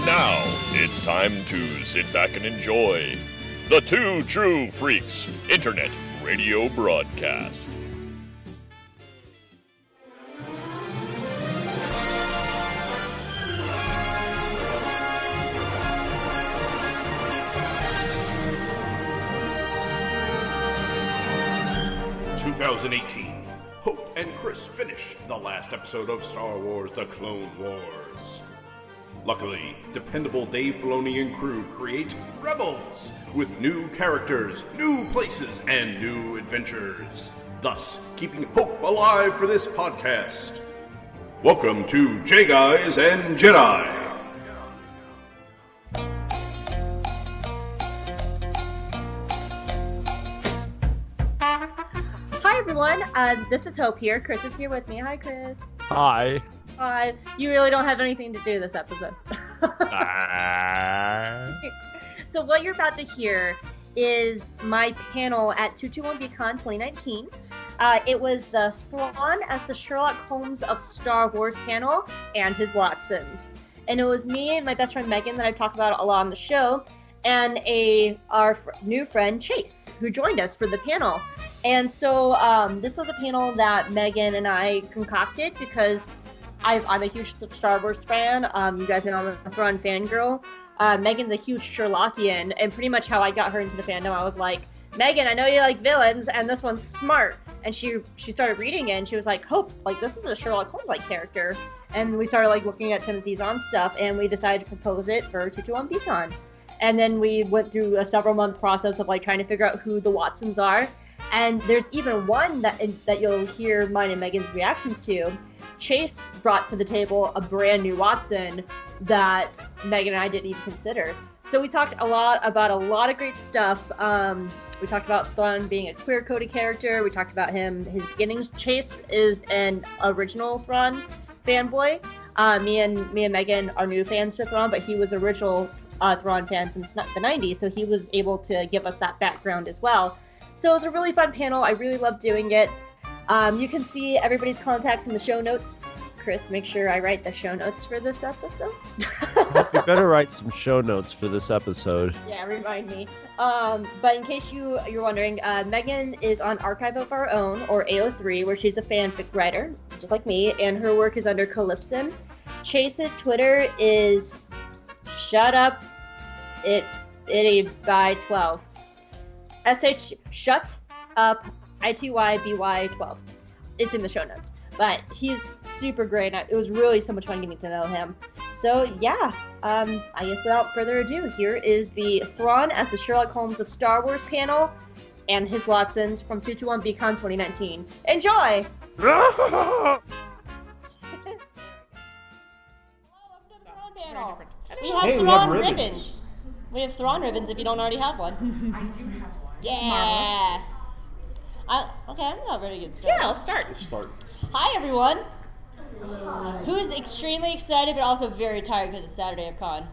Now, it's time to sit back and enjoy the Two True Freaks Internet Radio Broadcast. Hope and Chris finish the last episode of Star Wars The Clone Wars. Luckily, dependable Dave Filoni and crew create Rebels with new characters, new places, and new adventures, thus keeping hope alive for this podcast. Welcome to J-Guys and Jedi. Hi everyone, this is Hope here. Chris is here with me. Hi, Chris. Hi. Hi. You really don't have anything to do this episode. So what you're about to hear is my panel at 221BCon 2019. It was the Thrawn as the Sherlock Holmes of Star Wars panel and his Watsons. And it was me and my best friend Megan that I've talked about a lot on the show, and our new friend Chase, who joined us for the panel. And so this was a panel that Megan and I concocted because I'm a huge Star Wars fan. You guys know I'm a Thrawn fangirl. Megan's a huge Sherlockian, and pretty much how I got her into the fandom, I was like, Megan, I know you like villains, and this one's smart. And she started reading it, and she was like, Hope, like, this is a Sherlock Holmes-like character. And we started, like, looking at Timothy Zahn stuff, and we decided to propose it for 221BCon. And then we went through a several-month process of, like, trying to figure out who the Watsons are. And there's even one that you'll hear mine and Megan's reactions to. Chase brought to the table a brand new Watson that Megan and I didn't even consider. So we talked a lot about a lot of great stuff. We talked about Thrawn being a queer-coded character. We talked about his beginnings. Chase is an original Thrawn fanboy. Me and Megan are new fans to Thrawn, but he was original Thrawn fan since the 90s, so he was able to give us that background as well. So it was a really fun panel. I really loved doing it. You can see everybody's contacts in the show notes. Chris, make sure I write the show notes for this episode. You better write some show notes for this episode. Yeah, remind me. But in case you're wondering, Megan is on Archive of Our Own, or AO3, where she's a fanfic writer, just like me, and her work is under Calypsin. Chase's Twitter is Shut Up Itty by 12. Shut Up ITYBY 12. It's in the show notes. But he's super great. It was really so much fun getting to know him. So yeah, I guess without further ado, here is the Thrawn as the Sherlock Holmes of Star Wars panel and his Watsons from 221BCon 2019. Enjoy! Hello, welcome to the Thrawn panel. We have Thrawn ribbons. We have Thrawn ribbons if you don't already have one. I do have one. Yeah. Okay, I'm not ready to get started. Yeah, I'll start. Hi, everyone. Who's extremely excited but also very tired because it's Saturday at Con?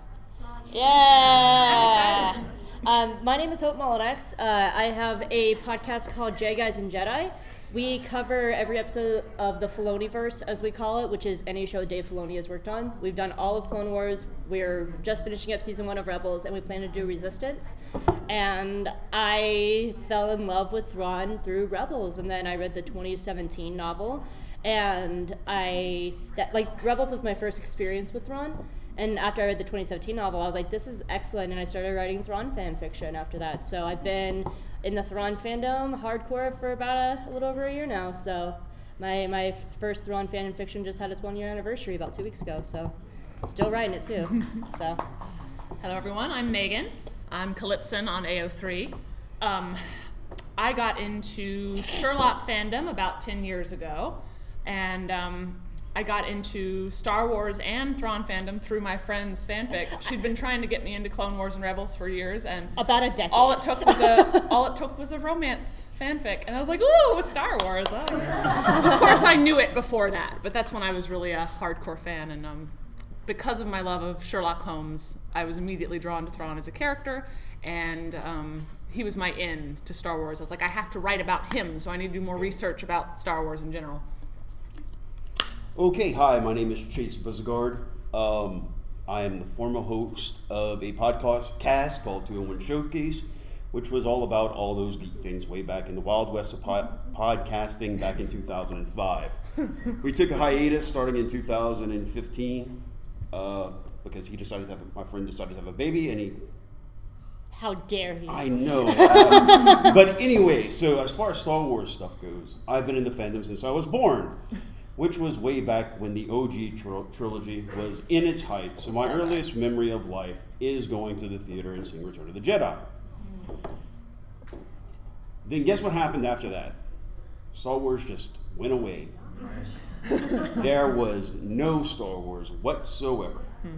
Yeah. My name is Hope Molinax. I have a podcast called J-Guys and Jedi. We cover every episode of the Filoniverse, as we call it, which is any show Dave Filoni has worked on. We've done all of Clone Wars. We're just finishing up season 1 of Rebels, and we plan to do Resistance. And I fell in love with Thrawn through Rebels, and then I read the 2017 novel, and Rebels was my first experience with Thrawn. And after I read the 2017 novel, I was like, this is excellent, and I started writing Thrawn fan fiction after that. So I've been in the Thrawn fandom hardcore for about a little over a year now. So my first Thrawn fan fiction just had its 1-year anniversary about 2 weeks ago. So still writing it too. So Hello everyone, I'm Megan. I'm Calypsin on AO3. I got into Sherlock fandom about 10 years ago, and I got into Star Wars and Thrawn fandom through my friend's fanfic. She'd been trying to get me into Clone Wars and Rebels for years, and about a decade. All it took was a romance fanfic, and I was like, ooh, with Star Wars. Oh, yeah. Of course, I knew it before that, but that's when I was really a hardcore fan, and because of my love of Sherlock Holmes, I was immediately drawn to Thrawn as a character, and he was my in to Star Wars. I was like, I have to write about him, so I need to do more research about Star Wars in general. Okay, hi, my name is Chase Buzgard. I am the former host of a podcast called 201 Showcase, which was all about all those geek things way back in the Wild West of podcasting back in 2005. We took a hiatus starting in 2015 because my friend decided to have a baby, and How dare he? I know. But anyway, so as far as Star Wars stuff goes, I've been in the fandom since I was born, which was way back when the OG trilogy was in its height. So my earliest memory of life is going to the theater and seeing Return of the Jedi. Then guess what happened after that? Star Wars just went away. There was no Star Wars whatsoever.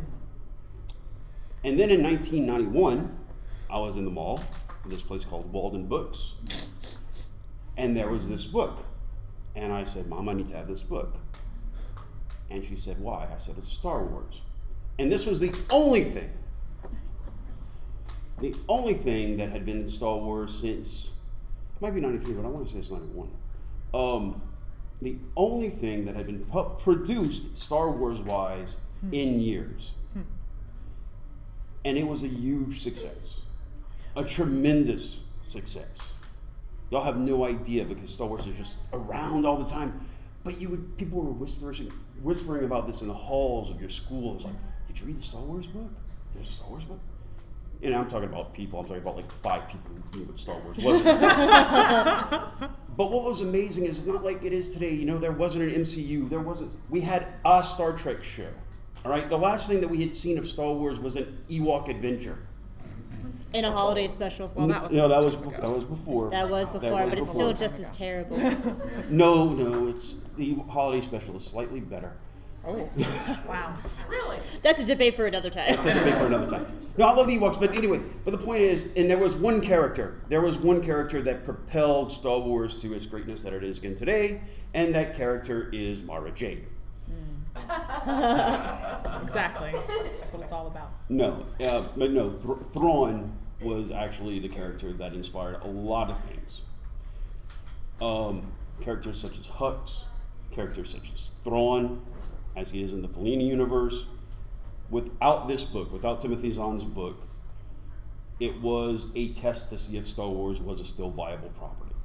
And then in 1991, I was in the mall, in this place called Walden Books, and there was this book. And I said, Mom, I need to have this book. And she said, why? I said, it's Star Wars. And this was the only thing that had been in Star Wars since, it might be 93, but I want to say it's 91. The only thing that had been produced Star Wars-wise in years. And it was a huge success. A tremendous success. Y'all have no idea because Star Wars is just around all the time. But people were whispering about this in the halls of your school. It was like, did you read the Star Wars book? There's a Star Wars book? And I'm talking about people. I'm talking about like 5 people who knew what Star Wars was. But what was amazing is it's not like it is today. You know, there wasn't an MCU. We had a Star Trek show. All right. The last thing that we had seen of Star Wars was an Ewok adventure. In a holiday special. Well, that was before. That was before, but it's still just as terrible. No, it's the holiday special is slightly better. Oh, wow. Really? That's a debate for another time. That's a debate for another time. No, I love the Ewoks, but anyway, the point is, and there was one character that propelled Star Wars to its greatness that it is again today, and that character is Mara Jade. Exactly. That's what it's all about. Thrawn was actually the character that inspired a lot of things. Characters such as Hux, characters such as Thrawn, as he is in the Fellini universe. Without this book, without Timothy Zahn's book, it was a test to see if Star Wars was a still viable property.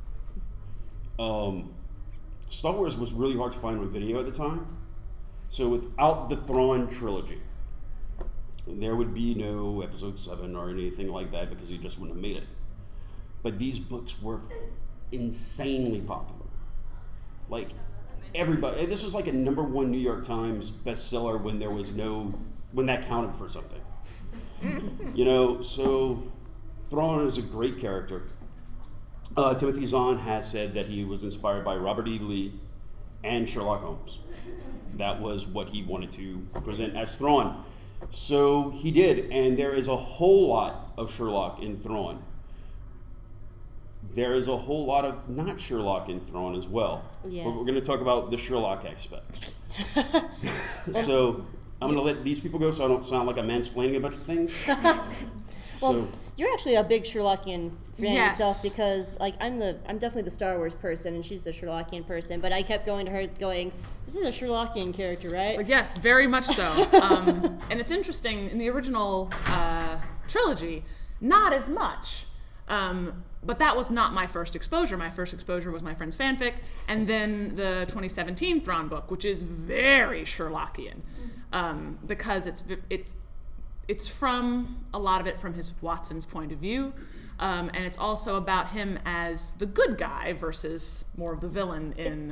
Star Wars was really hard to find on video at the time. So without the Thrawn trilogy, there would be no Episode 7 or anything like that because he just wouldn't have made it. But these books were insanely popular. Like everybody, this was like a #1 New York Times bestseller when that counted for something. You know, so Thrawn is a great character. Timothy Zahn has said that he was inspired by Robert E. Lee and Sherlock Holmes. That was what he wanted to present as Thrawn. So he did, and there is a whole lot of Sherlock in Thrawn. There is a whole lot of not Sherlock in Thrawn as well. Yes. But we're going to talk about the Sherlock aspect. So I'm going to let these people go so I don't sound like I'm mansplaining a bunch of things. Well, you're actually a big Sherlockian fan Yes. yourself because, like, I'm definitely the Star Wars person and she's the Sherlockian person. But I kept going to her, going, "This is a Sherlockian character, right?" Like, yes, very much so. And it's interesting in the original trilogy, not as much. But that was not my first exposure. My first exposure was my friend's fanfic, and then the 2017 Thrawn book, which is very Sherlockian, because it's from a lot of it from his Watson's point of view, and it's also about him as the good guy versus more of the villain in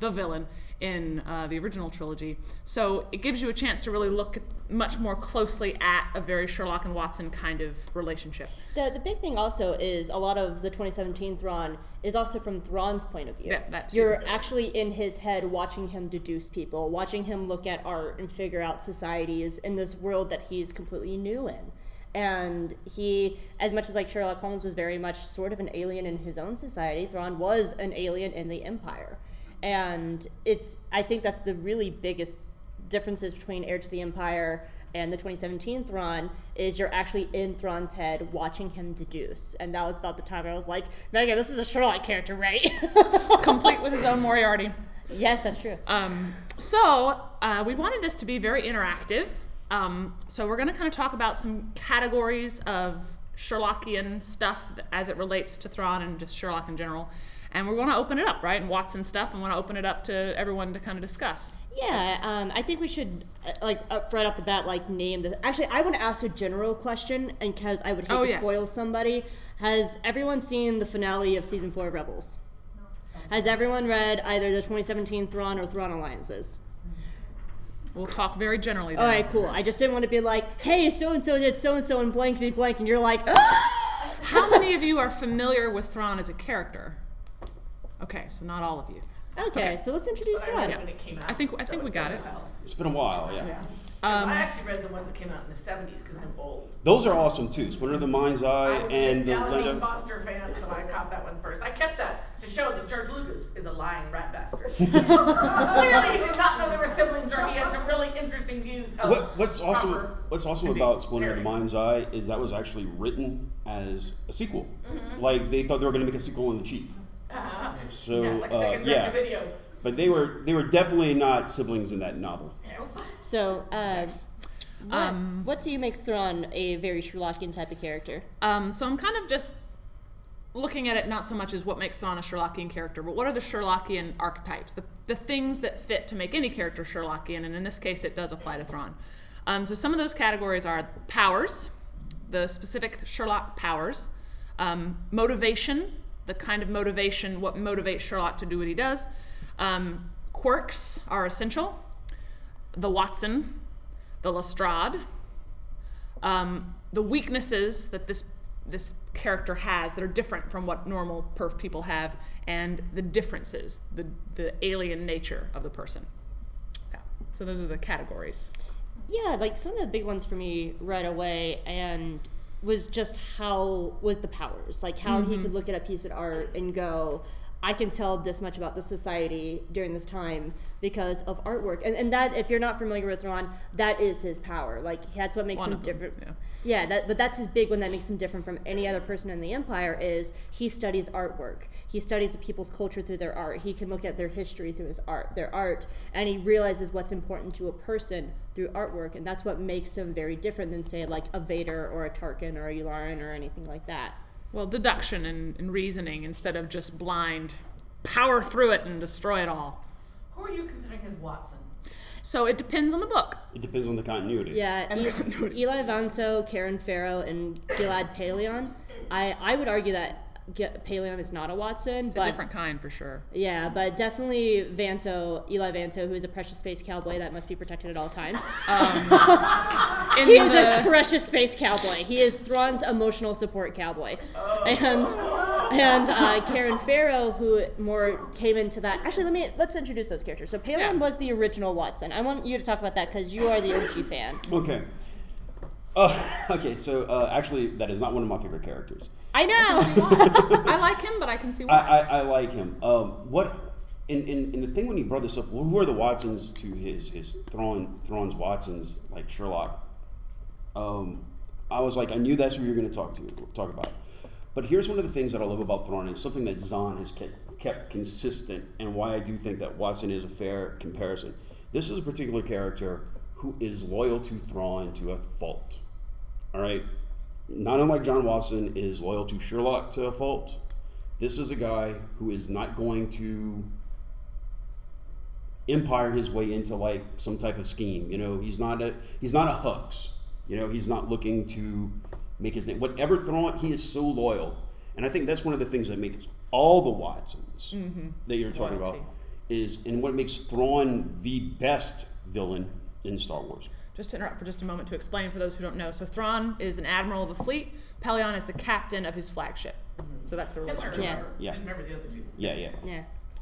the original trilogy. So it gives you a chance to really look much more closely at a very Sherlock and Watson kind of relationship. The big thing also is a lot of the 2017 Thrawn is also from Thrawn's point of view. Yeah, that too. You're actually in his head watching him deduce people, watching him look at art and figure out societies in this world that he's completely new in. And he, as much as like Sherlock Holmes was very much sort of an alien in his own society, Thrawn was an alien in the Empire. And I think that's the really biggest differences between Heir to the Empire and the 2017 Thrawn is you're actually in Thrawn's head watching him deduce. And that was about the time I was like, Megan, this is a Sherlock character, right? Complete with his own Moriarty. Yes, that's true. So we wanted this to be very interactive. So we're going to kind of talk about some categories of Sherlockian stuff as it relates to Thrawn and just Sherlock in general. And we want to open it up, right? And Watson stuff, and want to open it up to everyone to kind of discuss. Yeah, I think we should, right off the bat, name the... Actually, I want to ask a general question, and because I would hate to spoil somebody. Has everyone seen the finale of Season 4 of Rebels? No. Has everyone read either the 2017 Thrawn or Thrawn Alliances? We'll talk very generally then. All right, cool. I just didn't want to be like, hey, so-and-so did so-and-so and blankety blank, and you're like, ah! How many of you are familiar with Thrawn as a character? Okay, so not all of you. Okay, so let's introduce Thrawn. I think we got it. It's been a while, yeah. I actually read the ones that came out in the 70s because I'm old. Those are awesome too. Splinter of the Mind's Eye and the Legend of Foster fan, so I caught that one first. I kept that to show that George Lucas is a lying rat bastard. Clearly, he did not know there were siblings, or he had some really interesting views. What's awesome about Splinter of the Mind's Eye is that was actually written as a sequel. Mm-hmm. Like they thought they were going to make a sequel on the cheap. So second video. But they were definitely not siblings in that novel. So, what to you makes Thrawn a very Sherlockian type of character? So I'm kind of just looking at it not so much as what makes Thrawn a Sherlockian character, but what are the Sherlockian archetypes, the things that fit to make any character Sherlockian, and in this case it does apply to Thrawn. So some of those categories are powers, the specific Sherlock powers, motivation, the kind of motivation, what motivates Sherlock to do what he does. Quirks are essential. The Watson, the Lestrade, the weaknesses that this character has that are different from what normal people have, and the differences, the alien nature of the person. Yeah. So those are the categories. Yeah, some of the big ones for me right away, and was just the powers, how he could look at a piece of art and go, I can tell this much about the society during this time because of artwork. And that, if you're not familiar with Thrawn, that is his power. That's what makes him different. But that's his big one that makes him different from any other person in the Empire is he studies artwork. He studies the people's culture through their art. He can look at their history through their art, and he realizes what's important to a person through artwork, and that's what makes him very different than, say, a Vader or a Tarkin or a Yularen or anything like that. Well, deduction and reasoning instead of just blind power through it and destroy it all. Who are you considering as Watson? So it depends on the book. It depends on the continuity. Yeah, Eli Vanto, Karen Farrow, and Gilad Paleon. I would argue that Paleon is not a Watson. It's a different kind for sure. Yeah, but definitely Eli Vanto, who is a precious space cowboy that must be protected at all times. He is this precious space cowboy. He is Thrawn's emotional support cowboy. And Karen Farrow, who more came into that. Actually, let's introduce those characters. So Paleon was the original Watson. I want you to talk about that because you are the OG fan. Okay. So actually, that is not one of my favorite characters. I know. I like him, but I can see why. I like him. In the thing when he brought this up, who are the Watsons to his Thrawn's Watsons, like Sherlock? I was like, I knew that's what you were going to talk about. But here's one of the things that I love about Thrawn, and something that Zahn has kept consistent, and why I do think that Watson is a fair comparison. This is a particular character who is loyal to Thrawn to a fault. All right? Not unlike John Watson is loyal to Sherlock to a fault. This is a guy who is not going to empire his way into some type of scheme. He's not a Hux. He's not looking to make his name. Whatever Thrawn, he is so loyal. And I think that's one of the things that makes all the Watsons that you're talking about and what makes Thrawn the best villain in Star Wars. Just to interrupt for just a moment to explain for those who don't know. So Thrawn is an admiral of a fleet. Paleon is the captain of his flagship. So that's the relationship. Yeah. I remember the other two. Yeah.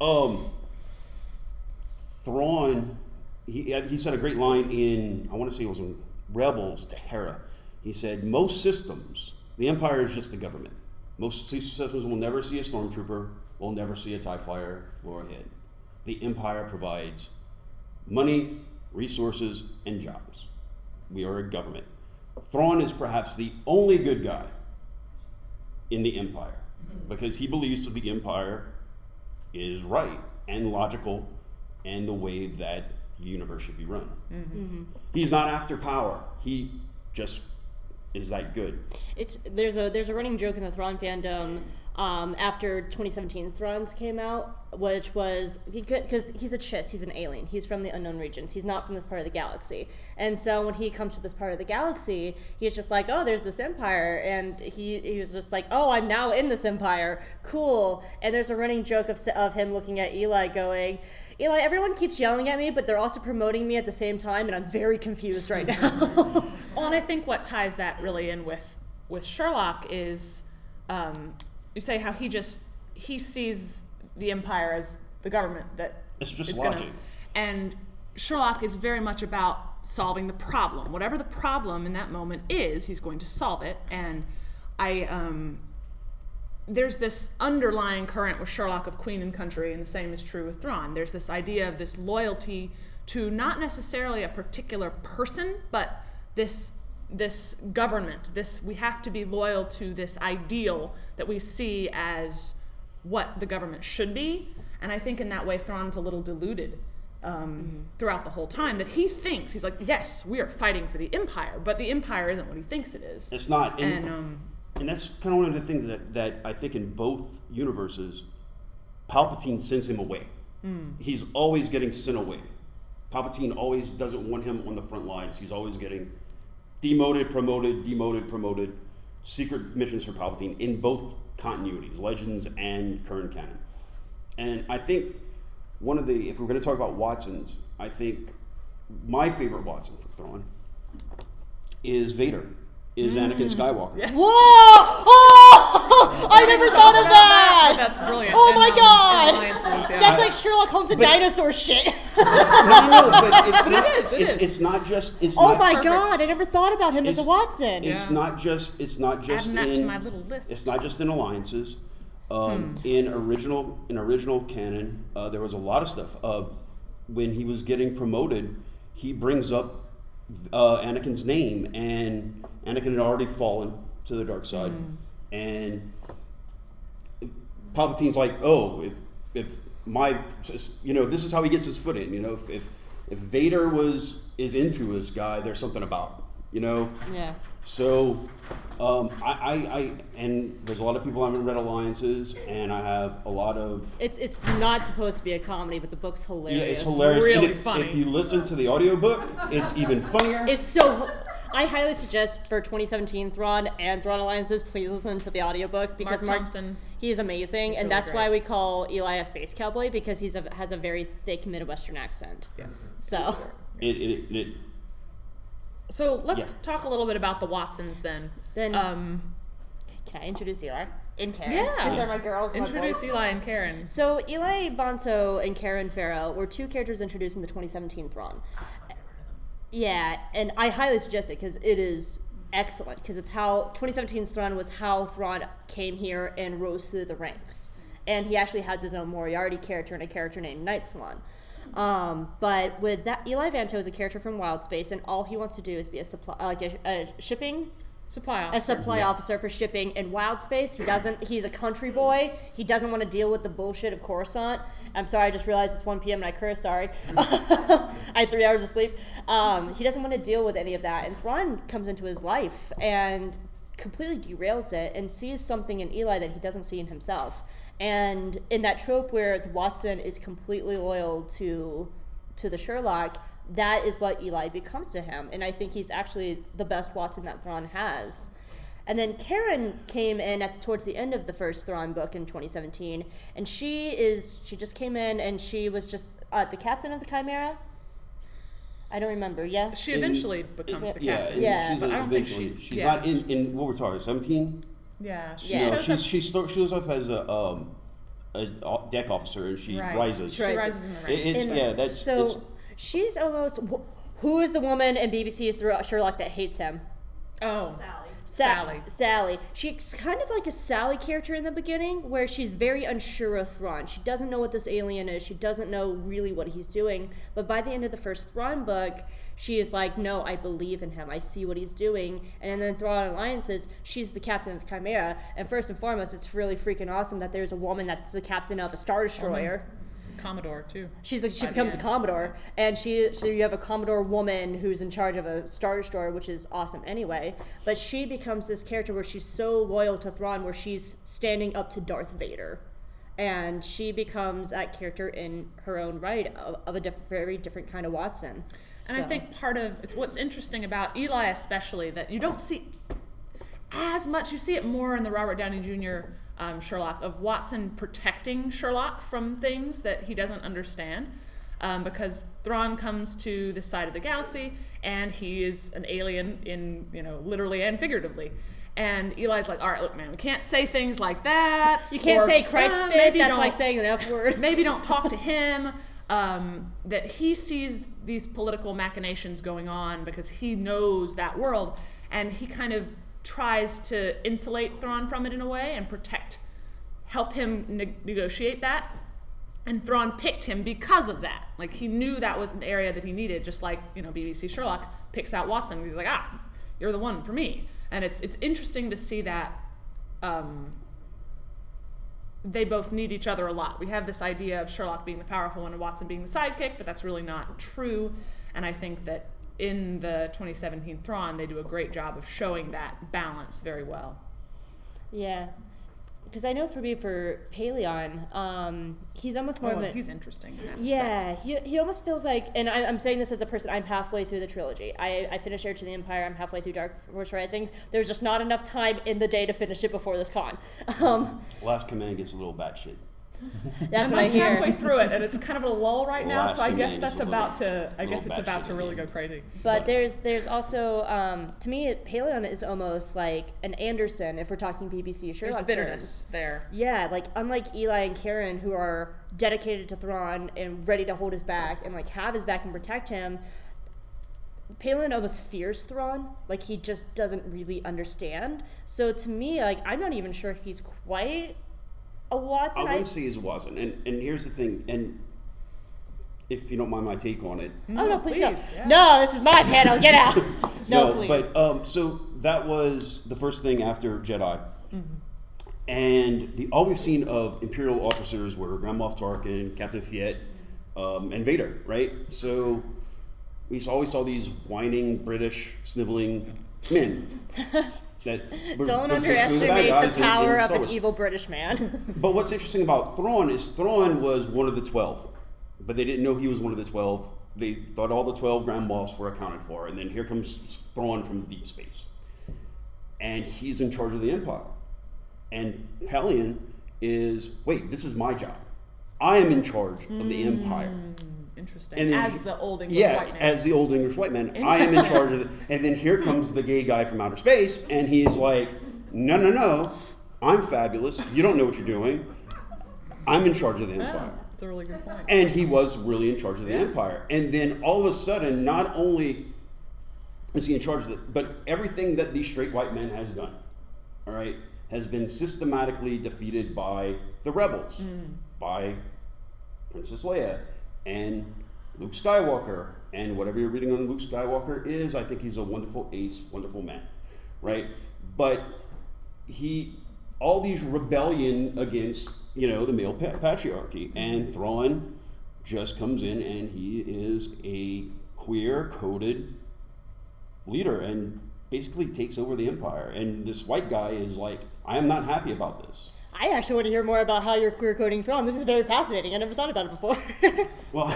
Thrawn, he said a great line in, I want to say it was in Rebels to Hera. He said, most systems, the Empire is just the government. Most systems will never see a stormtrooper, will never see a TIE fighter fly ahead. The Empire provides money, resources, and jobs. We are a government. Thrawn is perhaps the only good guy in the Empire because he believes that the Empire is right and logical and the way that the universe should be run. Mm-hmm. He's not after power. He just is that good. There's a running joke in the Thrawn fandom after 2017 Thrawn's came out, which was because he's a Chiss, he's an alien, he's from the unknown regions, he's not from this part of the galaxy, and so when he comes to this part of the galaxy, he's just like, oh, there's this empire, and he was just like, oh, I'm now in this empire, cool. And there's a running joke of him looking at Eli going, Eli, everyone keeps yelling at me, but they're also promoting me at the same time, and I'm very confused right now. Well, and I think what ties that really in with Sherlock is, you say how he sees the Empire as the government that It's just is logic. and Sherlock is very much about solving the problem. Whatever the problem in that moment is, he's going to solve it. And there's this underlying current with Sherlock of Queen and Country, and the same is true with Thrawn. There's this idea of this loyalty to not necessarily a particular person, but this government. We have to be loyal to this ideal that we see as what the government should be. And I think in that way Thrawn's a little deluded throughout the whole time, that he thinks, he's like, yes, we are fighting for the Empire, but the Empire isn't what he thinks it is. It's not. And that's kind of one of the things that I think in both universes, Palpatine sends him away. He's always getting sent away. Palpatine always doesn't want him on the front lines. He's always getting demoted, promoted, secret missions for Palpatine in both continuities, Legends and current canon. And I think if we're going to talk about Watsons, I think my favorite Watson for Thrawn is Vader, is Anakin Skywalker. Yeah. Whoa! Oh! I never thought of that! That's brilliant. Oh my god! Alliances, yeah. That's like Sherlock Holmes and dinosaur shit. No, but it's not. it is. It's not just. It's Oh not, my perfect. god! I never thought about him as a Watson. It's Yeah. not just. It's not just Adding that in to my little list. It's not just in alliances. In original canon, there was a lot of stuff. When he was getting promoted, he brings up Anakin's name, and Anakin had already fallen to the dark side, and Palpatine's like, oh, if my, this is how he gets his foot in. If Vader is into this guy, there's something about him. Yeah. So, I and there's a lot of people who haven't read Alliances, and I have a lot of. It's not supposed to be a comedy, but the book's hilarious. Yeah, it's hilarious. really And funny. If you listen to the audiobook, it's even funnier. It's so. I highly suggest for 2017 Thrawn and Thrawn Alliances, please listen to the audiobook because Mark Thompson. He is amazing, He's and really that's great. why we call Eli a space cowboy, because he has a very thick Midwestern accent. Yes. So. So let's Yeah. talk a little bit about the Watsons then. Then. Can I introduce Eli and Karen? Yeah. Because they're my girls. and my Introduce boys. Eli and Karen. So Eli Vanto and Karen Farrow were two characters introduced in the 2017 Thrawn. Yeah, and I highly suggest it because it is excellent, because it's how 2017's Thrawn was how Thrawn came here and rose through the ranks. And he actually has his own Moriarty character and a character named Night Swan. But with that, Eli Vanto is a character from Wild Space, and all he wants to do is be a shipping Supply a officer. supply officer for shipping in Wild Space. He's a country boy. He doesn't want to deal with the bullshit of Coruscant. I'm sorry, I just realized it's 1 p.m. and I curse, sorry. I had 3 hours of sleep. He doesn't want to deal with any of that. And Thrawn comes into his life and completely derails it and sees something in Eli that he doesn't see in himself. And in that trope where the Watson is completely loyal to the Sherlock, that is what Eli becomes to him. And I think he's actually the best Watson that Thrawn has. And then Karen came in towards the end of the first Thrawn book in 2017, and she just came in and she was just the captain of the Chimera. I don't remember. Yeah. She eventually becomes the captain. Yeah. But I don't think she's. She's not in what we're talking 17. Yeah. Yeah. She Shows up as a deck officer, and she Right. rises. She rises in the ranks. So she's almost. Who is the woman in BBC throughout Sherlock that hates him? Oh. Sally. She's kind of like a Sally character in the beginning, where she's very unsure of Thrawn. She doesn't know what this alien is. She doesn't know really what he's doing. But by the end of the first Thrawn book, she is like, no, I believe in him. I see what he's doing. And then Thrawn Alliances, she's the captain of the Chimera. And first and foremost, it's really freaking awesome that there's a woman that's the captain of a Star Destroyer. Commodore too. She by the becomes a end. Commodore, and so you have a Commodore woman who's in charge of a Star Destroyer, which is awesome anyway. But she becomes this character where she's so loyal to Thrawn, where she's standing up to Darth Vader, and she becomes that character in her own right of a very different kind of Watson. And I think part of what's interesting about Eli especially, that you don't see as much. You see it more in the Robert Downey Jr. Sherlock, of Watson protecting Sherlock from things that he doesn't understand, because Thrawn comes to this side of the galaxy and he is an alien in, literally and figuratively. And Eli's like, all right, look, man, we can't say things like that. You can't say Christ spit. Maybe That's don't, like saying an F word. Maybe don't talk to him. That he sees these political machinations going on because he knows that world, and he kind of tries to insulate Thrawn from it in a way and help him negotiate that. And Thrawn picked him because of that. Like, he knew that was an area that he needed, just like, BBC Sherlock picks out Watson. He's like, you're the one for me. And it's interesting to see that they both need each other a lot. We have this idea of Sherlock being the powerful one and Watson being the sidekick, but that's really not true. And I think that in the 2017 Thrawn, they do a great job of showing that balance very well. Yeah. Because I know for Paleon, he's almost more of a... he's interesting in that Yeah, he almost feels like, and I'm saying this as a person, I'm halfway through the trilogy. I finished Heir to the Empire, I'm halfway through Dark Force Rising. There's just not enough time in the day to finish it before this con. Last Command gets a little batshit. That's what I'm I hear. halfway through it, and it's kind of a lull right now, Last so I guess Command that's is a about little- to. I guess it's about to batshit really again. go crazy. But there's also, to me, Paleon is almost like an Anderson, if we're talking BBC Sherlock There's bitterness terms. there. Yeah, like unlike Eli and Karen, who are dedicated to Thrawn and ready to hold his back and like have his back and protect him, Paleon almost fears Thrawn. Like, he just doesn't really understand. So to me, like, I'm not even sure if he's quite a Watson. I wouldn't say he's a Watson. And here's the thing, and if you don't mind my take on it. Oh, no, please go. yeah. No, this is my panel. Get out. No, please. But so that was the first thing after Jedi. And all we've seen of Imperial officers were Grand Moff Tarkin, Captain Fiat, and Vader, right? So we always saw these whining, British, sniveling men. Don't underestimate the power of an evil British man. But what's interesting about Thrawn is Thrawn was one of the 12, but they didn't know he was one of the 12. They thought all the 12 Grand Moffs were accounted for, and then here comes Thrawn from deep space, and he's in charge of the Empire. And Paleon is, wait, this is my job. I am in charge of the Empire. Interesting. And then as the old English white man. as the old English white man. I am in charge of it. And then here comes the gay guy from outer space, and he's like, no, I'm fabulous. You don't know what you're doing. I'm in charge of the Empire. That's a really good point. And he was really in charge of the Empire. And then all of a sudden, not only is he in charge of it, but everything that the straight white man has done, all right, has been systematically defeated by the rebels, by Princess Leia and Luke Skywalker, and whatever you're reading on Luke Skywalker is, I think he's a wonderful ace, wonderful man, right? But all these rebellion against, the male patriarchy, and Thrawn just comes in and he is a queer-coded leader and basically takes over the Empire. And this white guy is like, I am not happy about this. I actually want to hear more about how you're queer coding Thrawn. This is very fascinating. I never thought about it before. Well,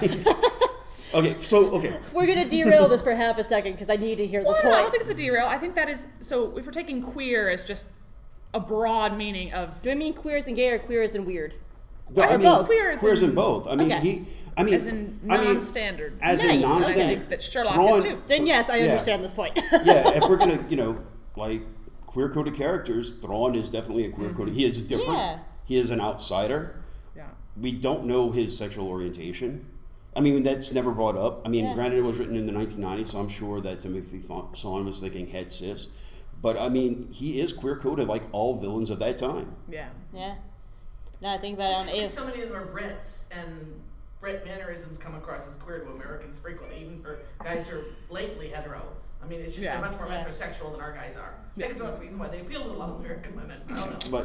okay. We're going to derail this for half a second because I need to hear this No, point. I don't think it's a derail. I think that is, so if we're taking queer as just a broad meaning of... Do I mean queer as in gay or queer as in weird? Well, Or both? Queers in both. I mean, Okay. as in non-standard. As Nice, in I non-standard. think that Sherlock Thrawn- is too. Then yes, I Yeah. understand this point. Yeah, if we're gonna, like queer-coded characters, Thrawn is definitely a queer-coded. He is different. Yeah. He is an outsider. Yeah. We don't know his sexual orientation. I mean, that's never brought up. I mean, Yeah. granted, it was written in the 1990s, so I'm sure that Timothy Zahn was thinking head cis. But I mean, he is queer-coded like all villains of that time. Yeah. Yeah. Now I think about it on So many of them are Brits, and Brit mannerisms come across as queer to Americans frequently, even for guys who are blatantly hetero. I mean, it's just Yeah. they're much more metrosexual than our guys are. I think it's the only reason why they appeal to a lot of American women. I don't know.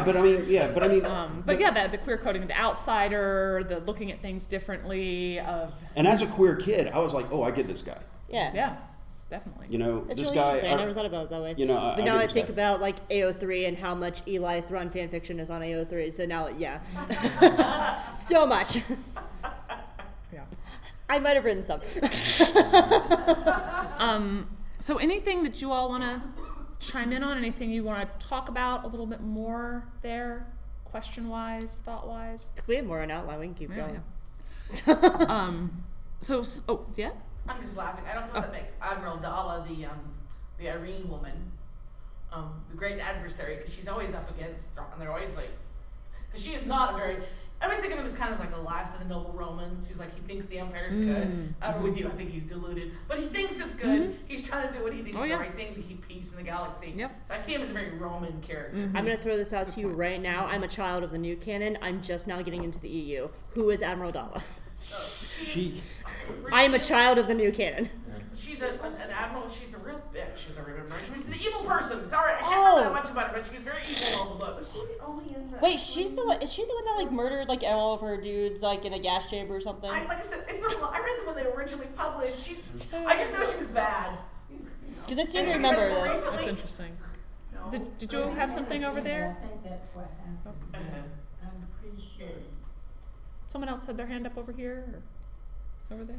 But yeah, the queer coding of the outsider, the looking at things differently, And as a queer kid, I was like, oh, I get this guy. Yeah. Definitely. You know, It's this really guy. interesting. I never thought about it that way. You know, but I now get I this think guy. about like AO3 and how much Eli Thrawn fanfiction is on AO3. So now, yeah, so much. Yeah. I might have written some. So anything that you all want to chime in on? Anything you want to talk about a little bit more there, question-wise, thought-wise? Because we have more on outline, we can keep going. Yeah. I'm just laughing. I don't know what that makes Admiral Dalla, the Irene woman, the great adversary, because she's always up against, and they're always like, because she is not a very. I always think of him as kind of like the last of the noble Romans. He's like, he thinks the empire's good. I'm with you. I think he's deluded, but he thinks it's good. He's trying to do what he thinks is the right thing to keep peace in the galaxy. Yep. So I see him as a very Roman character. I'm going to throw this out to you right now. I'm a child of the new canon. I'm just now getting into the EU. Who is Admiral Dalla? I am a child of the new canon. She's an admiral. She's a real bitch. She's an evil person. Sorry, I can't remember that much about her, but she's very evil all the book. Wait, she's the one. Is she the one that like murdered like all of her dudes like in a gas chamber or something? Like I said, I read them when they were originally published. I just know she was bad. Because I seem to remember this. That's interesting. Did you have something over there? I think that's what happened. I'm pretty sure. Someone else had their hand up over here or over there?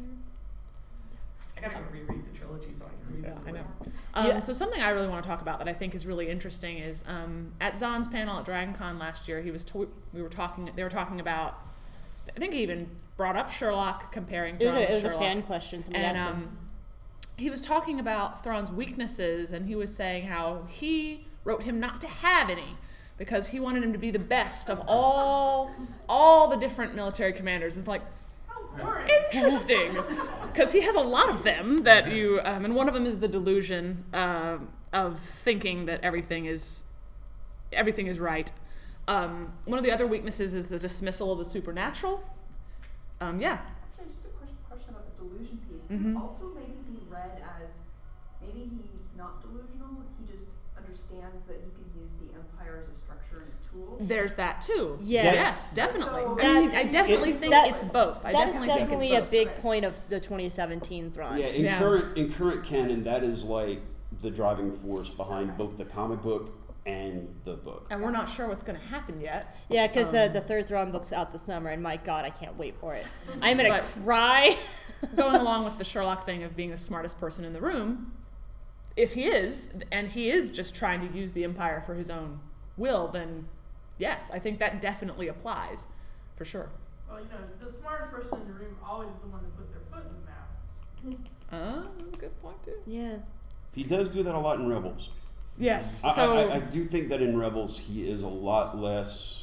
I gotta reread the trilogy so I can read it. I know. So something I really want to talk about that I think is really interesting is at Zahn's panel at DragonCon last year, they were talking about, I think he even brought up Sherlock, comparing Thrawn to Sherlock. It was a fan question, somebody asked him. He was talking about Thrawn's weaknesses, and he was saying how he wrote him not to have any, because he wanted him to be the best of all the different military commanders. It's like, interesting, because he has a lot of them that you, and one of them is the delusion of thinking that everything is right. One of the other weaknesses is the dismissal of the supernatural. Actually, just a question about the delusion piece. Could also maybe be read as maybe he's not delusional. He just understands that he can use the empire as a structure and a tool. There's that too. Yes, definitely. So I definitely think it's both. That is definitely a big point of the 2017 Thrawn. Yeah, in current canon, that is like the driving force behind both the comic book and the book. And we're not sure what's going to happen yet. Yeah, because the third Thrawn book's out this summer, and my God, I can't wait for it. I'm gonna cry. Going along with the Sherlock thing of being the smartest person in the room, if he is, and he is just trying to use the Empire for his own will, then yes, I think that definitely applies, for sure. Well, the smartest person in the room always is the one that puts their foot in the mouth. Good point too. Yeah. He does do that a lot in Rebels. Yes. I do think that in Rebels he is a lot less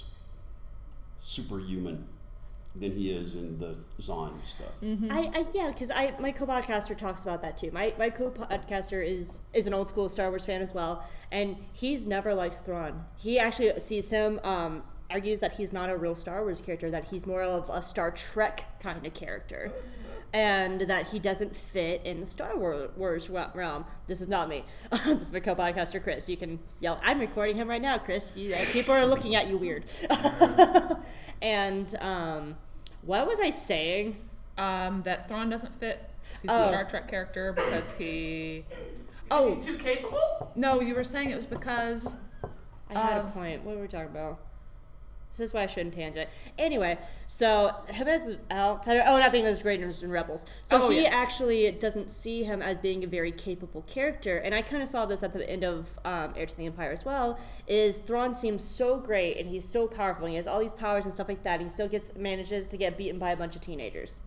superhuman than he is in the Zahn stuff. Because my co-podcaster talks about that too. My co-podcaster is an old school Star Wars fan as well, and he's never liked Thrawn. He actually sees him, argues that he's not a real Star Wars character, that he's more of a Star Trek kind of character, and that he doesn't fit in the Star Wars realm. This is not me. This is my co-podcaster, Chris. You can yell. I'm recording him right now, Chris. People are looking at you weird. And what was I saying? That Thrawn doesn't fit. He's a Star Trek character because he's too capable? No, you were saying it was because I had a point. What were we talking about? This is why I shouldn't tangent. Anyway, so him as outsider, not being as great as in Rebels. So he actually doesn't see him as being a very capable character. And I kind of saw this at the end of Heir to the Empire as well, is Thrawn seems so great and he's so powerful and he has all these powers and stuff like that. He still manages to get beaten by a bunch of teenagers.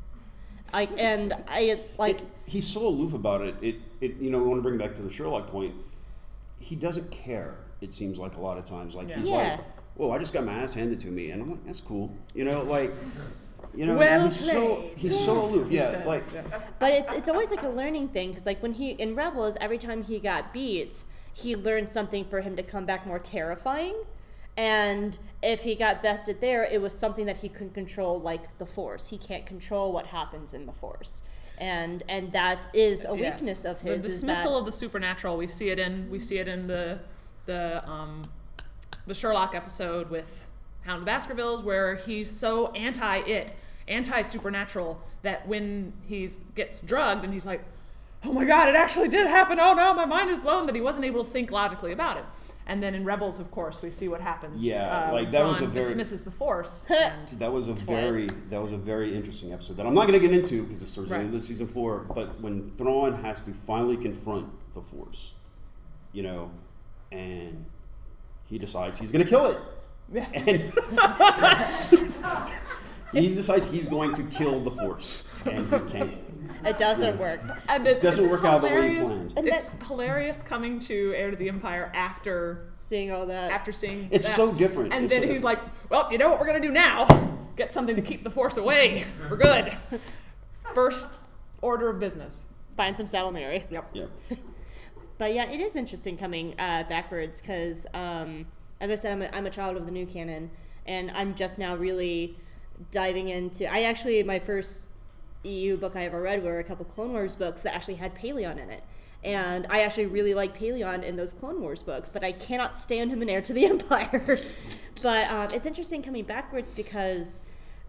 He's so aloof about it. I want to bring it back to the Sherlock point. He doesn't care. It seems like a lot of times, he's like, "Whoa, I just got my ass handed to me," and I'm like, "That's cool," Well he's so aloof. But it's always like a learning thing, because like when he in Rebels, every time he got beat, he learned something for him to come back more terrifying. And if he got bested there, it was something that he couldn't control, like the Force. He can't control what happens in the Force. and that is a Yes. weakness of his. The is dismissal that, of the supernatural. We see it in the Sherlock episode with Hound of Baskervilles, where he's so anti-supernatural, that when he gets drugged and he's like, oh my god, it actually did happen, oh no, my mind is blown, that he wasn't able to think logically about it. And then in Rebels, of course, we see what happens. Yeah, like when that was Thrawn a very dismisses the Force. And that was a very interesting episode that I'm not going to get into because it's towards the end of Right. the season 4. But when Thrawn has to finally confront the Force, you know, and he decides he's going to kill it, and he decides he's going to kill the Force, and he can't. it doesn't work. And Doesn't work out the way he hilarious. plans. It's hilarious coming to Heir to the Empire after seeing all that. It's that. so different. And It's then so he's different. like, well, you know what we're going to do now? Get something to keep the Force away. We're good. First order of business. Find some Salamari. Yep. But yeah, it is interesting coming backwards because, as I said, I'm a child of the new canon, and I'm just now really diving into. My first EU book I ever read were a couple Clone Wars books that actually had Paleon in it. And I actually really like Paleon in those Clone Wars books, but I cannot stand him in Heir to the Empire. But it's interesting coming backwards because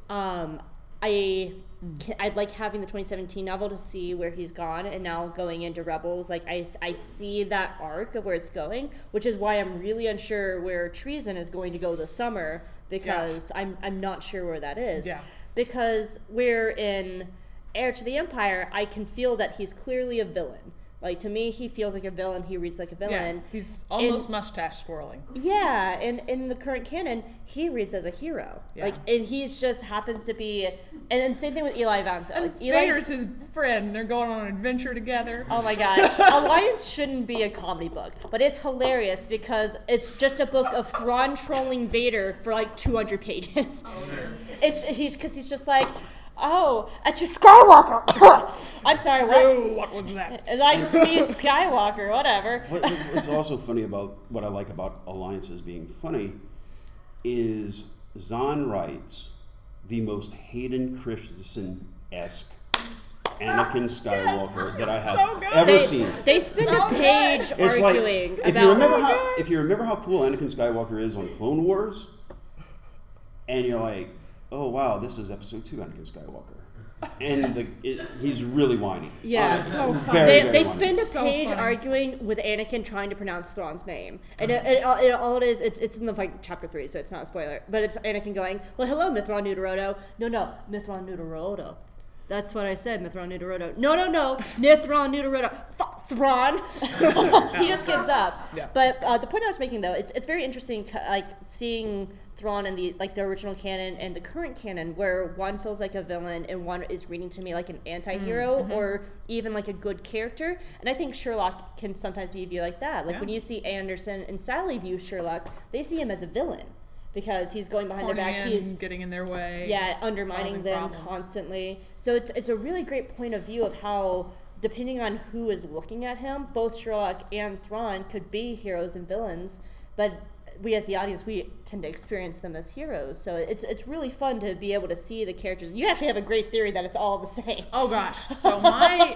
I'd like having the 2017 novel to see where he's gone, and now going into Rebels, like I see that arc of where it's going, which is why I'm really unsure where Treason is going to go this summer, because I'm not sure where that is. Yeah. Because we're in Heir to the Empire, I can feel that he's clearly a villain. Like, to me, he feels like a villain. He reads like a villain. Yeah, he's almost mustache twirling. Yeah, and in the current canon, he reads as a hero. Yeah. Like, and he's just happens to be, and then same thing with Eli Vanto. And Like, Eli, Vader's his friend. They're going on an adventure together. oh my god, Alliance shouldn't be a comedy book, but it's hilarious because it's just a book of Thrawn trolling Vader for like 200 pages. He's just like, oh, that's your Skywalker. I'm sorry, what? Oh, what was that? And I just sneezed Skywalker, whatever. What's also funny about what I like about alliances being funny is Zahn writes the most Hayden Christensen-esque Anakin Skywalker that I have ever seen. They spend a page It's like, arguing if about. you remember how cool Anakin Skywalker is on Clone Wars, and you're like, oh wow, this is episode 2 Anakin Skywalker, and he's really whiny. Yeah, so funny. Very, very They whiny. spend a So page funny. arguing with Anakin trying to pronounce Thrawn's name, and all it is, it's in the chapter 3, so it's not a spoiler. But it's Anakin going, "Well, hello, Mithron Nutorodo." No, Mithron Nutorodo. That's what I said, Mithron Nutorodo. No, Nithron Nutorodo. Thrawn. He just gives up. Yeah. But the point I was making, though, it's very interesting, like seeing Thrawn in the original canon and the current canon, where one feels like a villain and one is reading to me like an anti-hero or even like a good character. And I think Sherlock can sometimes be viewed like that. Like when you see Anderson and Sally view Sherlock, they see him as a villain because he's going behind their back. He's getting in their way. Yeah, undermining causing them problems. constantly. So it's a really great point of view of how, depending on who is looking at him, both Sherlock and Thrawn could be heroes and villains, but we as the audience, we tend to experience them as heroes. So it's really fun to be able to see the characters. You actually have a great theory that it's all the same. Oh gosh. So my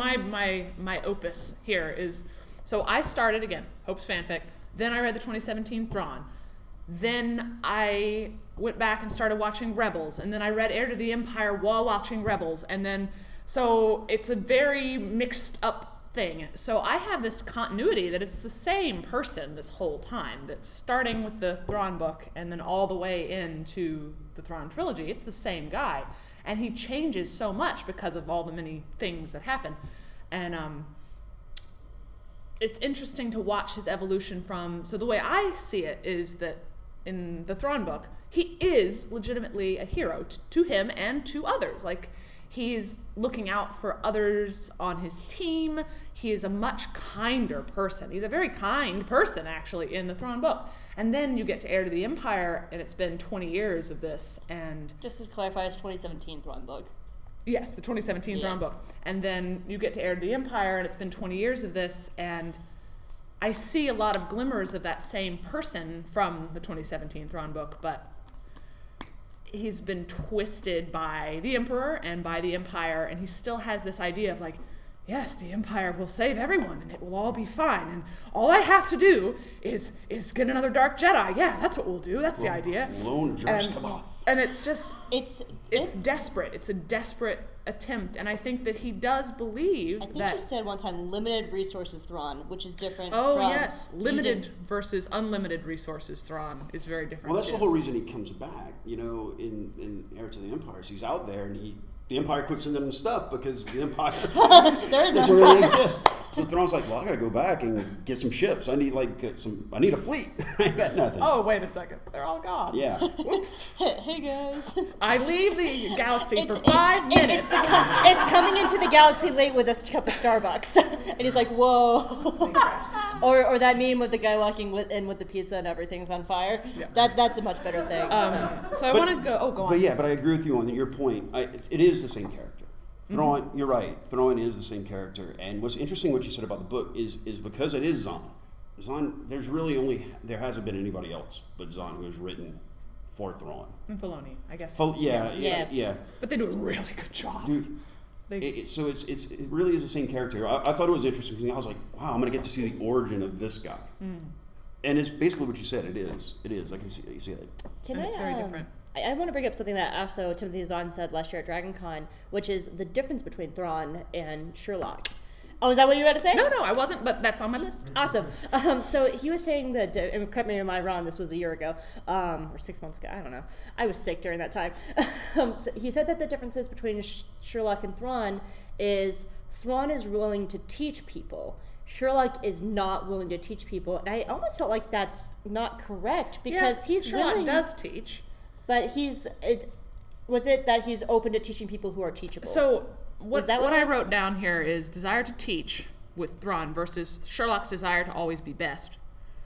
opus here is, so I started again, Hope's fanfic, then I read the 2017 Thrawn. Then I went back and started watching Rebels, and then I read Heir to the Empire while watching Rebels, and then so it's a very mixed up thing. So I have this continuity that it's the same person this whole time, that starting with the Thrawn book and then all the way into the Thrawn trilogy, it's the same guy, and he changes so much because of all the many things that happen. And it's interesting to watch his evolution from, so the way I see it is that in the Thrawn book, he is legitimately a hero to him and to others. Like, he's looking out for others on his team. He is a much kinder person. He's a very kind person, actually, in the Thrawn book. And then you get to Heir to the Empire, and it's been 20 years of this, and... Just to clarify, it's 2017 Thrawn book. Yes, the 2017 Thrawn book. And then you get to Heir to the Empire, and it's been 20 years of this, and I see a lot of glimmers of that same person from the 2017 Thrawn book, but he's been twisted by the Emperor and by the Empire, and he still has this idea of like, yes, the Empire will save everyone and it will all be fine, and all I have to do is get another Dark Jedi. Yeah, that's what we'll do. That's the idea. Lone George Kaboth. And it's just it's desperate. It's a desperate attempt, and I think that he does believe I think that. you said one time limited resources Thrawn, which is different. Oh from yes, limited versus unlimited resources Thrawn is very different. Well, that's the whole reason he comes back. You know, in Heir to the Empires, he's out there and the Empire quit sending him stuff because the Empire doesn't really exist. So Thrawn's like, well, I gotta go back and get some ships. I need I need a fleet. I ain't got nothing. Oh, wait a second, they're all gone. Yeah. Whoops. Hey guys. I leave the galaxy for 5 minutes. It's coming into the galaxy late with a cup of Starbucks, and he's like, whoa. or that meme with the guy walking in with the pizza and everything's on fire. Yeah. That's a much better thing. So I want to go. Oh, go on. But yeah, but I agree with you on your point. It is the same character. Thrawn, you're right. Thrawn is the same character. And what's interesting, what you said about the book, is because it is Zahn. Zahn, there hasn't been anybody else but Zahn who has written for Thrawn. And Filoni, I guess. Yeah. But they do a really good job. Dude, so it really is the same character. I thought it was interesting because I was like, wow, I'm going to get to see the origin of this guy. And it's basically what you said. It is. I can see it. It's very different. I want to bring up something that also Timothy Zahn said last year at DragonCon, which is the difference between Thrawn and Sherlock. Oh, is that what you were about to say? No, I wasn't, but that's on my list. Awesome. So he was saying that, and correct me if I'm wrong, this was a year ago, or 6 months ago, I don't know. I was sick during that time. So he said that the differences between Sherlock and Thrawn is Thrawn is willing to teach people. Sherlock is not willing to teach people. And I almost felt like that's not correct because Sherlock does teach. But was it that he's open to teaching people who are teachable? So what I wrote down here is desire to teach with Thrawn versus Sherlock's desire to always be best.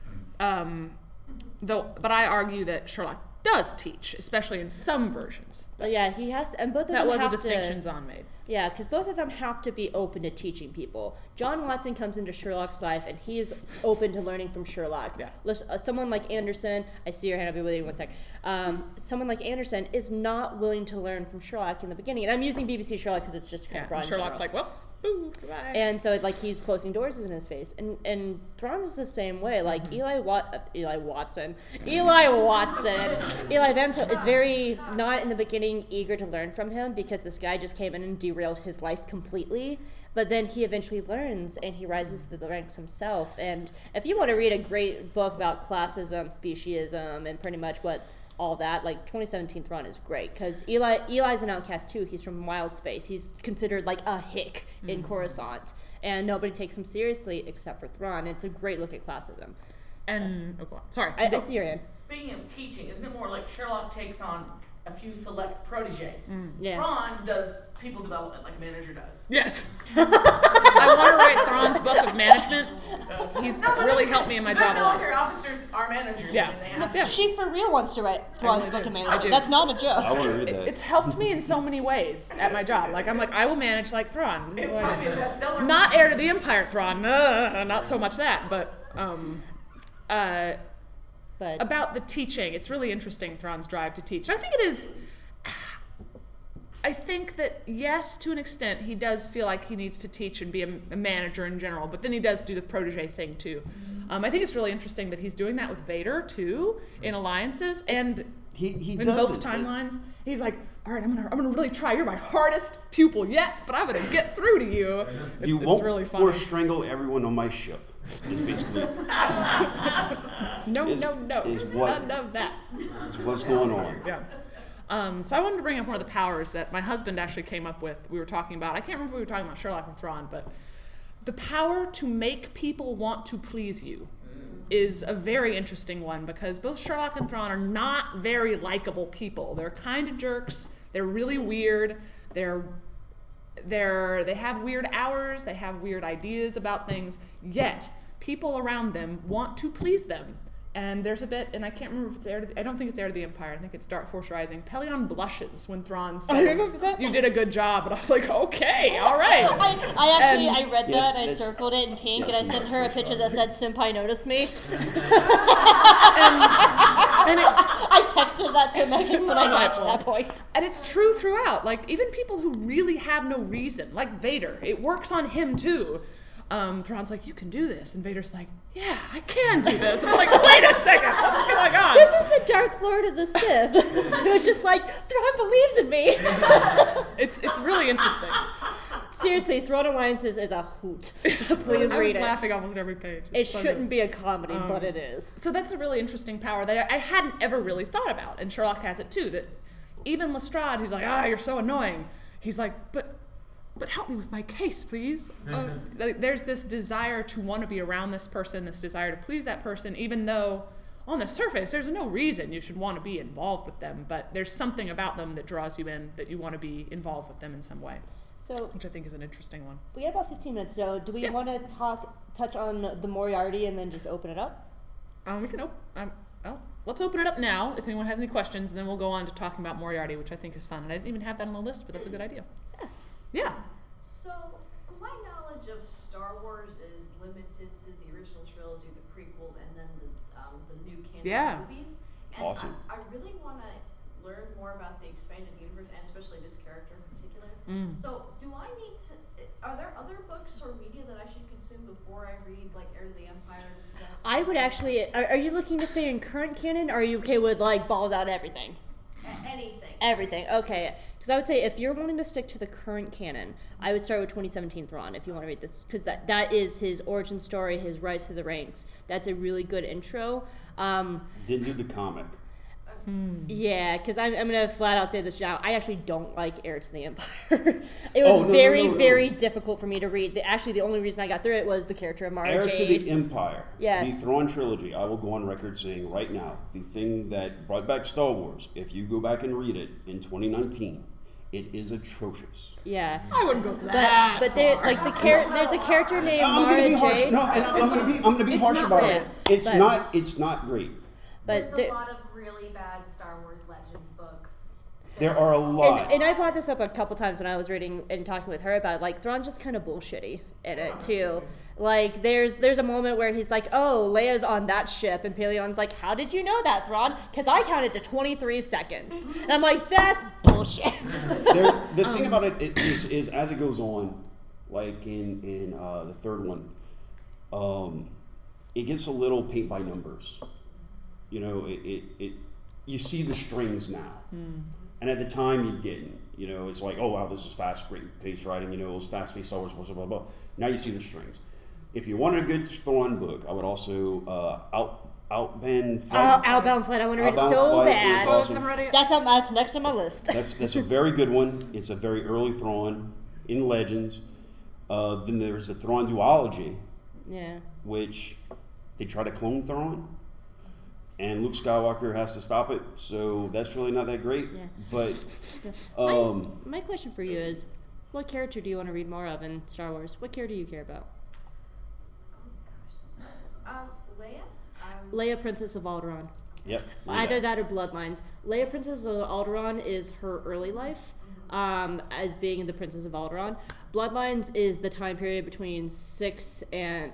But I argue that Sherlock does teach, especially in some versions. But yeah, he has, and both of them that was have a distinction Zahn made. Yeah, because both of them have to be open to teaching people. John Watson comes into Sherlock's life, and he is open to learning from Sherlock. Yeah. Someone like Anderson, I see your hand, I'll be with you in 1 sec. Someone like Anderson is not willing to learn from Sherlock in the beginning. And I'm using BBC Sherlock because it's just kind of broad. Sherlock's like, well, ooh, goodbye. And so like he's closing doors in his face. And Thrawn is the same way. Like Eli Watson. Eli Vanto is very not in the beginning eager to learn from him because this guy just came in and derailed his life completely. But then he eventually learns and he rises through the ranks himself. And if you want to read a great book about classism, speciesism, and pretty much what all that, like 2017 Thrawn is great because Eli's an outcast too. He's from Wild Space. He's considered like a hick in Coruscant, and nobody takes him seriously except for Thrawn. It's a great look at classism. And sorry, I see your hand. Speaking of teaching, isn't it more like Sherlock takes on a few select proteges? Yeah. Thrawn does people development like a manager does. Yes. I want to write Thrawn's book of management. He's really helped me in my job a lot. Military officers are managers. Yeah. She for real wants to write Thrawn's book of management. I do. That's not a joke. I want to read that. It's helped me in so many ways at my job. Like I'm like, I will manage like Thrawn. This is what I Probably a do. bestseller. Not Heir to the Empire Thrawn. Not so much that, but about the teaching, it's really interesting, Thrawn's drive to teach. I think it is. I think that, yes, to an extent, he does feel like he needs to teach and be a manager in general, but then he does do the protege thing, too. I think it's really interesting that he's doing that with Vader, too, in alliances, and he in does both it. timelines. He's like, all right, I'm gonna really try. You're my hardest pupil yet, but I'm gonna get through to you. You It's won't really funny. force strangle everyone on my ship. Is basically No. is what- None of that. is what's going on. Yeah. So I wanted to bring up one of the powers that my husband actually came up with. We were talking about, I can't remember if we were talking about Sherlock or Thrawn, but the power to make people want to please you is a very interesting one because both Sherlock and Thrawn are not very likable people. They're kind of jerks. They're really weird. They have weird hours. They have weird ideas about things. Yet people around them want to please them. And there's a bit, and I can't remember if it's Heir to the, I don't think it's Heir to the Empire. I think it's Dark Force Rising. Pelion blushes when Thrawn says, remember that. "You did a good job," and I was like, "Okay, all right." I read Yeah, that, I that's- circled it in pink, and I yes, sent her a Dark picture Force that said, "Senpai noticed me." And it's I texted that to Megan when I got to that point. And it's true throughout. Like, even people who really have no reason, like Vader, it works on him too. Thrawn's like, "You can do this," and Vader's like, "Yeah, I can do this." And I'm like, "Wait a second, what's going on?" This is the Dark Lord of the Sith. It was just like, Thrawn believes in me. It's really interesting. Seriously, Throne Alliances is a hoot. Please I read was it. laughing almost every page. It So shouldn't good. be a comedy, but it is. So that's a really interesting power that I hadn't ever really thought about, and Sherlock has it too. That even Lestrade, who's like, "You're so annoying," he's like, "But help me with my case, please." Like, there's this desire to want to be around this person, this desire to please that person, even though on the surface there's no reason you should want to be involved with them, but there's something about them that draws you in, that you want to be involved with them in some way. So Which I think is an interesting one. we have about 15 minutes, so do we want to touch on the Moriarty and then just open it up? We can let's open it up now if anyone has any questions, and then we'll go on to talking about Moriarty, which I think is fun. And I didn't even have that on the list, but that's a good idea. Yeah. So, my knowledge of Star Wars is limited to the original trilogy, the prequels, and then the new canon movies. And Awesome. I really want to learn more about the expanded universe, and especially this character in particular. So, do I need to? Are there other books or media that I should consume before I read, like, Heir to the Empire? I would actually. Are you looking to stay in current canon, or are you okay with like balls out everything? Anything. Everything. Okay. Because I would say if you're wanting to stick to the current canon, I would start with 2017 Thrawn if you want to read this, because that is his origin story, his rise to the ranks. That's a really good intro. Didn't do the comic. Yeah, because I'm gonna flat out say this now. I actually don't like Heir to the Empire. It was very difficult for me to read. Actually, the only reason I got through it was the character of Mara Heir Jade. to the Empire. Yeah. The Thrawn trilogy, I will go on record saying right now, the thing that brought back Star Wars, if you go back and read it in 2019, it is atrocious. Yeah. I wouldn't go that But there, like there's a character named I'm Mara gonna be harsh. Jade. No, and I'm gonna be It's harsh not about bad, it. but- It's not great. But There's a lot of really bad Star Wars Legends books. There are a lot. And I brought this up a couple times when I was reading and talking with her about it. Like, Thrawn's just kind of bullshitty in it, too. Like, there's a moment where he's like, "Oh, Leia's on that ship," and Paleon's like, "How did you know that, Thrawn? Because I counted to 23 seconds." And I'm like, that's bullshit. The thing about it is as it goes on, like in the third one, it gets a little paint by numbers. You know, you see the strings now. And at the time you didn't. You know, it's like, oh wow, this is fast paced writing, you know, it was fast paced Star Wars, blah, blah, blah. Now you see the strings. If you wanted a good Thrawn book, I would also Outbound Flight. Outbound Flight, I want to read it Outbound so Flight is bad. awesome. That's next on my list. That's a very good one. It's a very early Thrawn in Legends. Then there's the Thrawn duology, which they try to clone Thrawn, and Luke Skywalker has to stop it. So that's really not that great. Yeah. But my question for you is, what character do you want to read more of in Star Wars? What character do you care about? Leia. Leia, Princess of Alderaan. Yep. Either that or Bloodlines. Leia, Princess of Alderaan is her early life, as being the Princess of Alderaan. Bloodlines is the time period between 6 and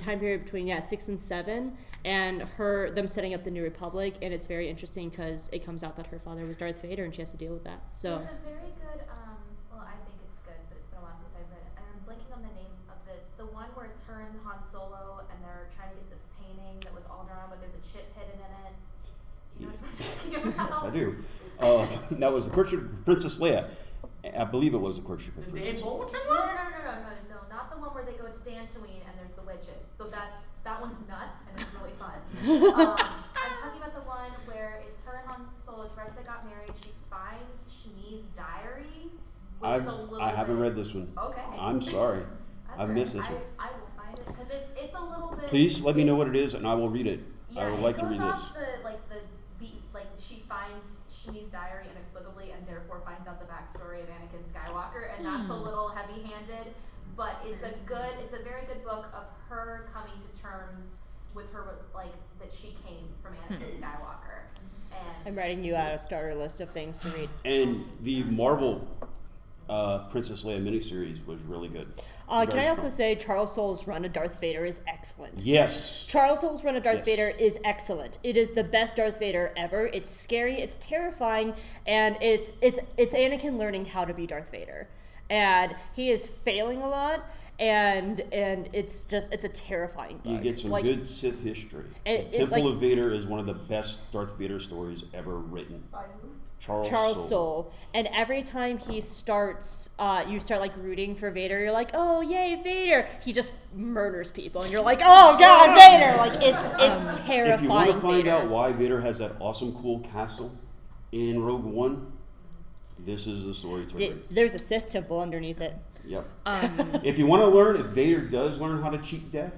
7, and them setting up the New Republic, and it's very interesting because it comes out that her father was Darth Vader, and she has to deal with that. So. There's a very good, well, I think it's good, but it's been a while since I've read it. And I'm blanking on the name of the one where it's her and Han Solo, and they're trying to get this painting that was Alderaan, but there's a chip hidden in it. Do you know what I'm talking about? Yes, I do. That was the Courtship Princess Leia. I believe it was the Courtship Princess. No, not the one where they go to Dantooine and there's the witches. So that one's nuts and it's really fun. I'm talking about the one where it's her and Han Solo. It's right after they got married. She finds Shmi's diary. I haven't read this one. Okay. I'm sorry. I've missed this one. I will find it because it's a little bit. Please let me know what it is and I will read it. Yeah, I would like to read this. She finds Shmi's diary inexplicably and therefore finds out the backstory of Anakin Skywalker, and that's a little heavy-handed, but it's a very good book of her coming to terms with her like that she came from Anakin Skywalker. And I'm writing you out a starter list of things to read. And the Marvel Princess Leia miniseries was really good. Can I also say Charles Soule's run of Darth Vader is excellent. Yes. Charles Soule's run of Darth Vader is excellent. It is the best Darth Vader ever. It's scary, it's terrifying, and it's Anakin learning how to be Darth Vader. And he is failing a lot, and it's a terrifying book. You get some good Sith history. The Temple of Vader is one of the best Darth Vader stories ever written. By who? Charles Soule. And every time he starts, you start like rooting for Vader. You're like, oh yay, Vader! He just murders people, and you're like, oh god, Vader! Like it's terrifying. If you want to find out why Vader has that awesome, cool castle in Rogue One, this is the story to read. There's a Sith temple underneath it. Yep. If you want to learn if Vader does learn how to cheat death,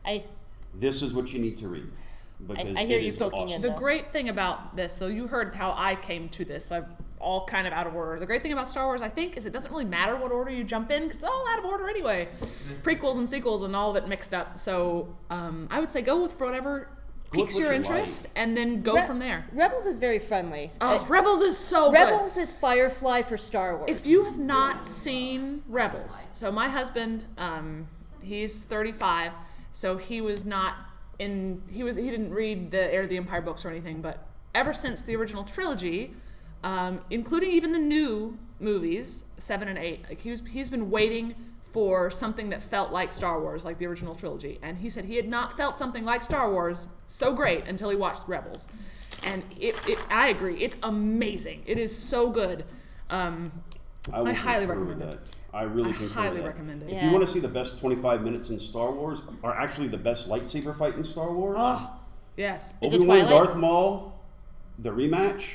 this is what you need to read. I hear you poking in. The great thing about this, though, you heard how I came to this. I'm all kind of out of order. The great thing about Star Wars, I think, is it doesn't really matter what order you jump in, because it's all out of order anyway. Prequels and sequels and all of it mixed up. So I would say go with whatever piques your interest, and then go from there. Rebels is very friendly. Rebels is so Rebels is Firefly for Star Wars. If you have not seen Rebels, so my husband, he's 35, so he was not he didn't read the Heir of the Empire books or anything, but ever since the original trilogy, including even the new movies, 7 and 8, like he's been waiting for something that felt like Star Wars, like the original trilogy. And he said he had not felt something like Star Wars so great until he watched Rebels. And I agree, it's amazing. It is so good. I highly recommend it. I really concur with that. highly recommend it. If you want to see the best 25 minutes in Star Wars, or actually the best lightsaber fight in Star Wars, yes. Obi-Wan Darth Maul, the rematch,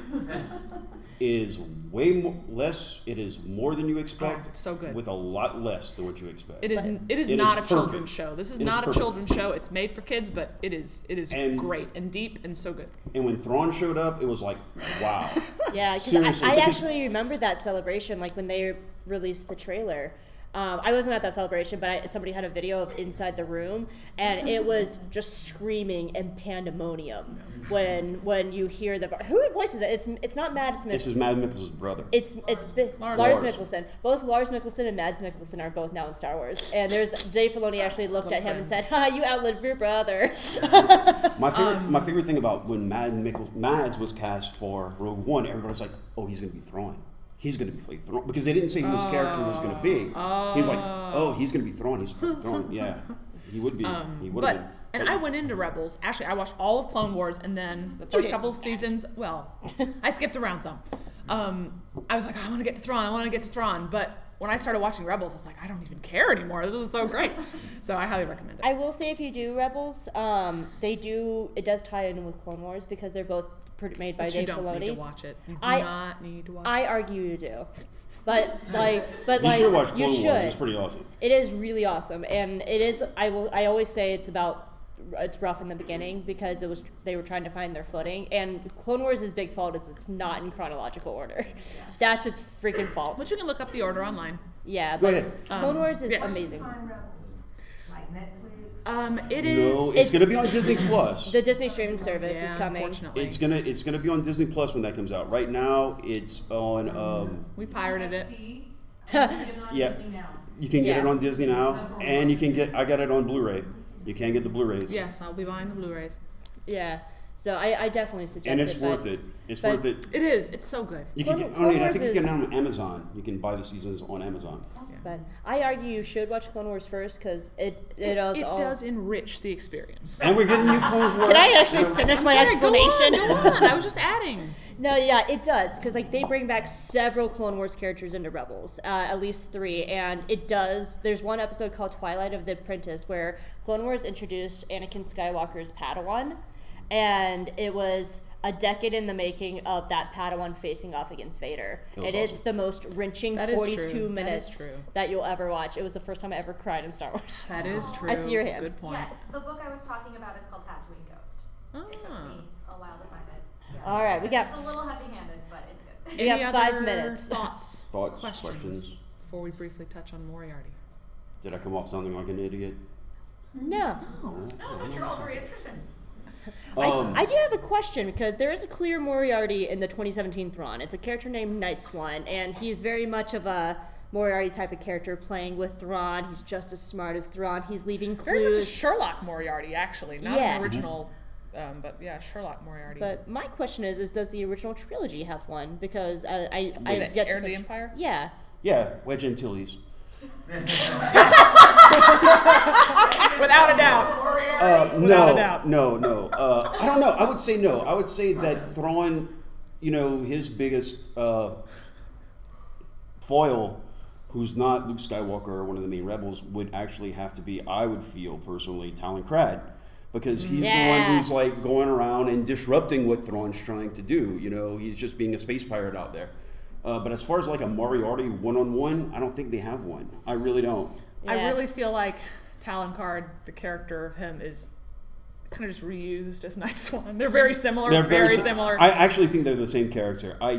is way less. It is more than you expect. It's so good. With a lot less than what you expect. It is not a children's show. This is not a children's show. It's made for kids, but it is great and deep and so good. And when Thrawn showed up, it was like, wow. Yeah, because I actually remember that celebration, like when they released the trailer. I wasn't at that celebration, but somebody had a video of inside the room, and it was just screaming and pandemonium when you hear the who voices it. It's not Mads Mikkelsen. This is Mads Mikkelsen's brother. It's Lars Mikkelsen. Both Lars Mikkelsen and Mads Mikkelsen are both now in Star Wars. And Dave Filoni actually looked at him and said, "Ha, you outlived your brother." My favorite thing about when Mads was cast for Rogue One, everybody's like, "Oh, he's going to be Thrawn. He's going to play Thrawn," because they didn't say who his character was going to be. He's like, "Oh, he's going to be Thrawn. He's Thrawn." Yeah, he would be. He would have been. And I went into Rebels. Actually, I watched all of Clone Wars, and then the first couple of seasons. Well, I skipped around some. I was like, I want to get to Thrawn. But when I started watching Rebels, I was like, I don't even care anymore. This is so great. So I highly recommend it. I will say, if you do Rebels, it does tie in with Clone Wars because they're both made by Dave Filoni. You don't need to watch it. You do not need to watch it. I argue you do. But you should watch Clone Wars. It's pretty awesome. It is really awesome, and it is. I always say it's rough in the beginning because they were trying to find their footing, and Clone Wars' big fault is it's not in chronological order. Yes. That's its freaking fault. But you can look up the order online. Yeah, go ahead. Clone Wars is amazing. It is. No, it's going to be on Disney Plus. The Disney streaming service is coming. Unfortunately. It's gonna be on Disney Plus when that comes out. Right now, it's on. We pirated it. Yeah. You can get it on Disney now, and you can get. I got it on Blu-ray. You can get the Blu-rays. Yes, I'll be buying the Blu-rays. Yeah. So I definitely suggest it. And it's worth it. It's worth it. It is. It's so good. You can get. I think you can get it on Amazon. You can buy the seasons on Amazon. But I argue you should watch Clone Wars first because it does enrich the experience. And we're getting new Clone Wars. Can I actually finish my explanation? Go on. I was just adding. No, yeah, it does because they bring back several Clone Wars characters into Rebels, at least 3, and it does. There's one episode called Twilight of the Apprentice where Clone Wars introduced Anakin Skywalker's Padawan, and it was a decade in the making of that Padawan facing off against Vader. And awesome. It's the most wrenching 42 minutes that you'll ever watch. It was the first time I ever cried in Star Wars. That is true. I see your hand. Good point. Yes, the book I was talking about is called Tatooine Ghost. It took me a while to find it. Yeah. All right, we got. It's a little heavy-handed, but it's good. We got 5 minutes. Thoughts, questions before we briefly touch on Moriarty. Did I come off sounding like an idiot? No. No, but you're all very interesting. I do have a question because there is a clear Moriarty in the 2017 Thrawn. It's a character named Night Swan, and he's very much of a Moriarty type of character playing with Thrawn. He's just as smart as Thrawn. He's leaving clues. Very much a Sherlock Moriarty, actually, not an original, but yeah, Sherlock Moriarty. But my question is does the original trilogy have one? Because I've yet Heir to of the Empire? Yeah. Yeah, Wedge Antilles. Without a doubt. No. I don't know. I would say no. I would say that Thrawn, his biggest foil, who's not Luke Skywalker or one of the main rebels, would actually have to be, I would feel personally, Talon Crad. Because he's the one who's like going around and disrupting what Thrawn's trying to do. He's just being a space pirate out there. But as far as like a Moriarty one-on-one, I don't think they have one. I really don't. Yeah. I really feel like Talon Card, the character of him, is kind of just reused as Night Swan. They're very similar. They're very similar. I actually think they're the same character. I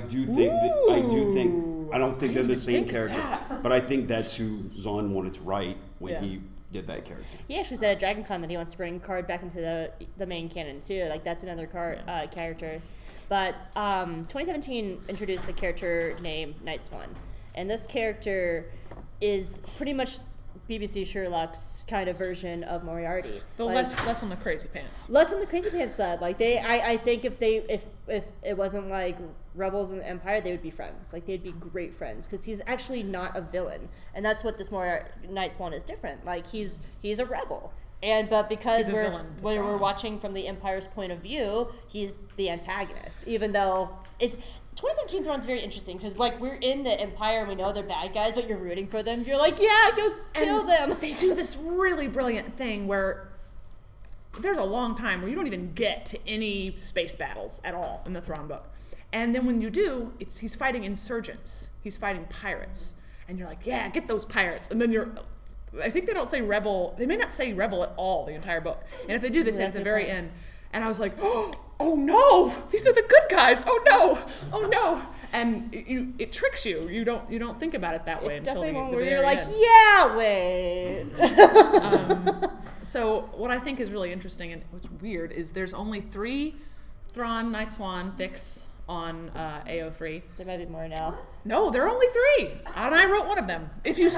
don't think they're the same character, but I think that's who Zahn wanted to write when he did that character. He actually said at DragonCon that he wants to bring Card back into the main canon too. Like that's another character. But 2017 introduced a character named Night Swan, and this character is pretty much BBC Sherlock's kind of version of Moriarty. Though less on the crazy pants. Less on the crazy pants side. Like I think if it wasn't like Rebels and Empire, they would be friends. Like they'd be great friends because he's actually not a villain, and that's what this Night Swan is different. Like he's a rebel. But because we're watching from the Empire's point of view, he's the antagonist. Even though 2017 Thrawn's very interesting because like we're in the Empire and we know they're bad guys, but you're rooting for them. You're like, yeah, go kill them. They do this really brilliant thing where there's a long time where you don't even get to any space battles at all in the Thrawn book, and then when you do, he's fighting insurgents, he's fighting pirates, and you're like, yeah, get those pirates, and then I think they don't say rebel. They may not say rebel at all the entire book. And if they do, they say at the very end. And I was like, oh no, these are the good guys. Oh no. And it tricks you. You don't think about it that way until the very end. It's definitely one where you're like, yeah, wait. So what I think is really interesting and what's weird is there's only 3 Thrawn Night Swan fics on AO3. There might be more now. No, there are only 3, and I wrote one of them. If you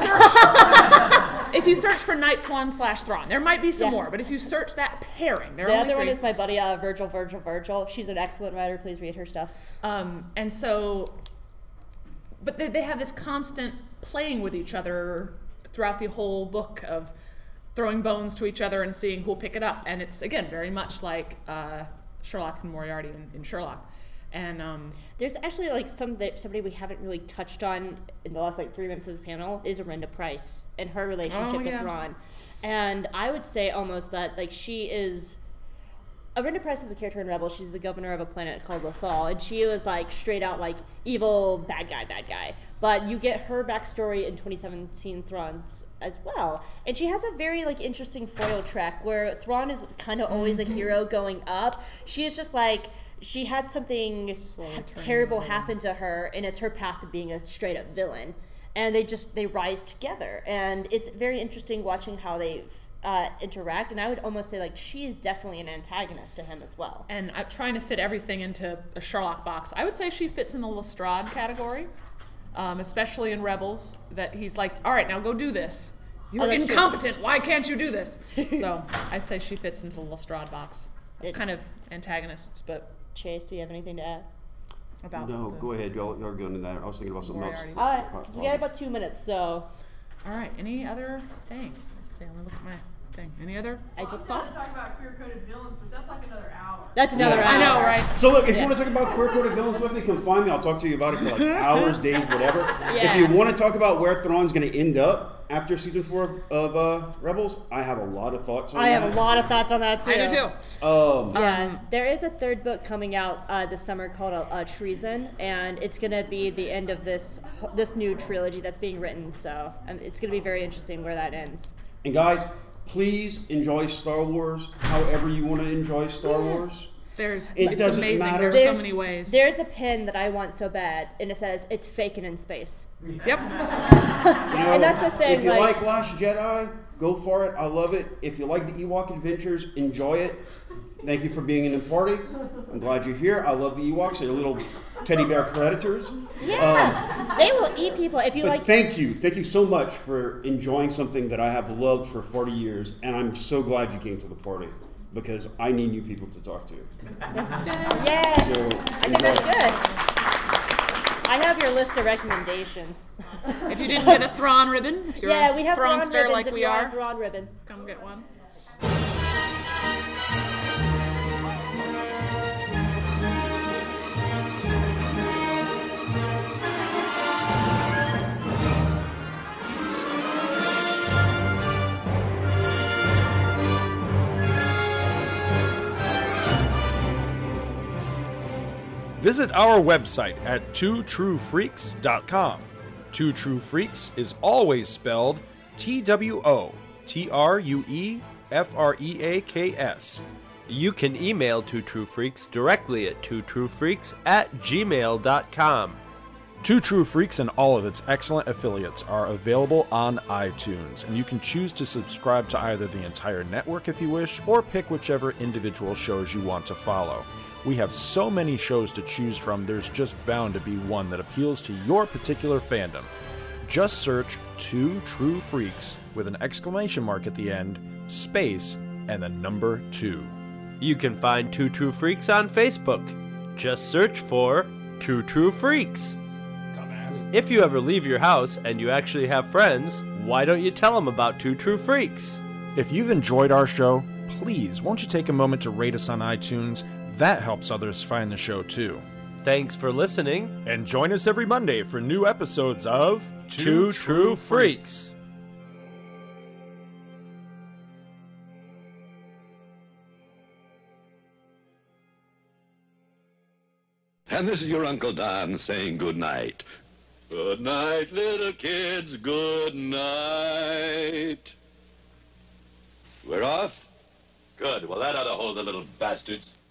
search for Night Swan / Thrawn, there might be some more, but if you search that pairing, there are only 3. The other one is my buddy Virgil. She's an excellent writer. Please read her stuff. And so, but they have this constant playing with each other throughout the whole book of throwing bones to each other and seeing who'll pick it up, and it's again very much like Sherlock and Moriarty in Sherlock. And there's actually like somebody we haven't really touched on in the last 3 minutes of this panel is Arenda Price and her relationship with Thrawn. And I would say almost that she is Arenda Price is a character in Rebels. She's the governor of a planet called Lothal, and she was straight out evil bad guy. But you get her backstory in 2017 Thrawn's as well, and she has a very interesting foil track where Thrawn is kind of always a hero going up. She is just she had something terrible happen to her, and it's her path to being a straight up villain. And they rise together, and it's very interesting watching how they interact. And I would almost say she is definitely an antagonist to him as well. And I'm trying to fit everything into a Sherlock box. I would say she fits in the Lestrade category, especially in Rebels. That he's like, all right, now go do this. You're incompetent. Why can't you do this? So I'd say she fits into the Lestrade box. Kind of antagonists, but. Chase, do you have anything to add? Go ahead. Y'all are going into that. I was thinking about something else. All right, we got about 2 minutes, so. All right. Any other things? Let's see. Let me look at my thing. Any other? I'm going to talk about queer-coded villains, but that's another hour. That's another hour. I know, right? So look, if you want to talk about queer-coded villains with me, come find me. I'll talk to you about it for hours, days, whatever. Yeah. If you want to talk about where Thrawn's going to end up after season 4 of Rebels, I have a lot of thoughts on that. I have a lot of thoughts on that too. I do too. There is a 3rd book coming out this summer called Treason, and it's going to be the end of this new trilogy that's being written. So it's going to be very interesting where that ends. And guys, please enjoy Star Wars however you want to enjoy Star Wars. It's amazing. Matter. There's so many ways. There's a pin that I want so bad, and it says, "It's faking in space." Yep. And that's the thing. If you like Last Jedi, Go for it. I love it. If you like the Ewok Adventures, enjoy it. Thank you for being in the party. I'm glad you're here. I love the Ewoks. They're little teddy bear predators. Yeah, they will eat people if you But like. thank you so much for enjoying something that I have loved for 40 years, and I'm so glad you came to the party because I need new people to talk to. Yeah, So, I think that's good. I have your list of recommendations. If you didn't get a Thrawn ribbon, if you're Yeah, we have a Thrawn Thrawnster ribbons like if we you want are, a Thrawn ribbon. come get one. Visit our website at twotruefreaks.com. Two True Freaks is always spelled TWOTRUEFREAKS. You can email Two True Freaks directly at twotruefreaks@gmail.com. Two True Freaks and all of its excellent affiliates are available on iTunes, and you can choose to subscribe to either the entire network if you wish, or pick whichever individual shows you want to follow. We have so many shows to choose from, there's just bound to be one that appeals to your particular fandom. Just search Two True Freaks with an exclamation mark at the end, space, and the number 2. You can find Two True Freaks on Facebook. Just search for Two True Freaks. Dumbass. If you ever leave your house and you actually have friends, why don't you tell them about Two True Freaks? If you've enjoyed our show, please won't you take a moment to rate us on iTunes? That helps others find the show too. Thanks for listening. And join us every Monday for new episodes of Two True Freaks. And this is your Uncle Don saying good night. Good night, little kids, good night. We're off? Good. Well, that ought to hold the little bastards.